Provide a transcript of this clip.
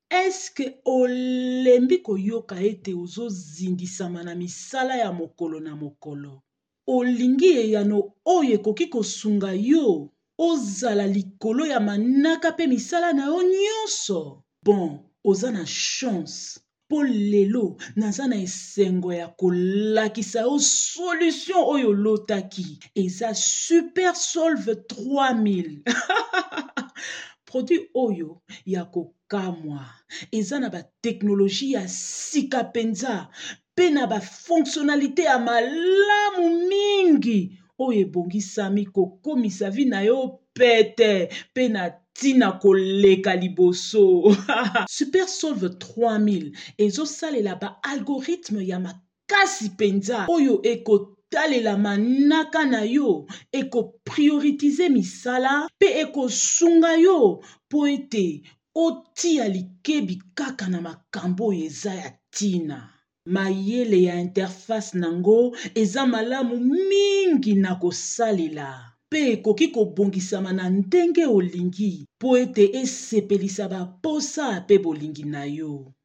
Eske olembi koyoka ete ozozindisama na misala ya mokolo na mokolo? Olingi eyano oyo ekoki kosunga yo ozala likolo ya manaka pe misala na yo nyonso? Bon, oza na chance. Po lelo naza na esengo ya kolakisa yo solution oyo lotaki. Eza Super Solve 3000. Produit oyo ya kokamwa. Eza na ba teknoloji ya sika penza. Pe na ba fonctionnalité ya malamu mingi. Oyo ebongisami kokomisa vi na yo pete. Pe na tina koleka liboso. Super Solve 3000 ezosalela ba algorithme ya makasi penza oyo ekotalela manaka na yo, prioritiser misala pe ekosunga yo po ete otia likebi kaka na makambo eza ya tina. Mayele ya interface nango eza malamu mingi na kosalela. Pe ekoki kobongisama na ndenge olingi po ete esepelisa baposa pe bolingi na yo.